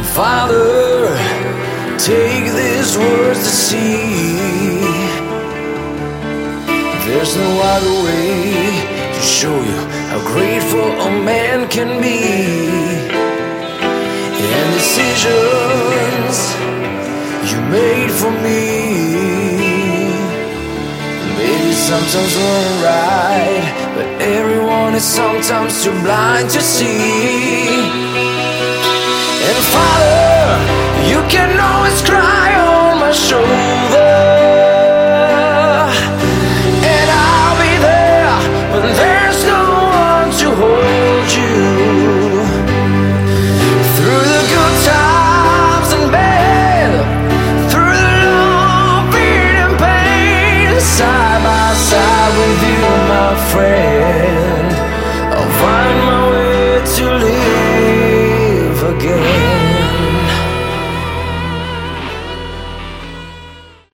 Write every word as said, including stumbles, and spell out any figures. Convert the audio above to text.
Father, take these words to see. There's no other way to show you how grateful a man can be. And decisions you made for me, maybe sometimes weren't right, but everyone is sometimes too blind to see. And Father, you can always cry on my shoulder, and I'll be there when there's no one to hold you. Through the good times and bad, through the long beating pain, side by side with you, my friend, I'll find my way to live again.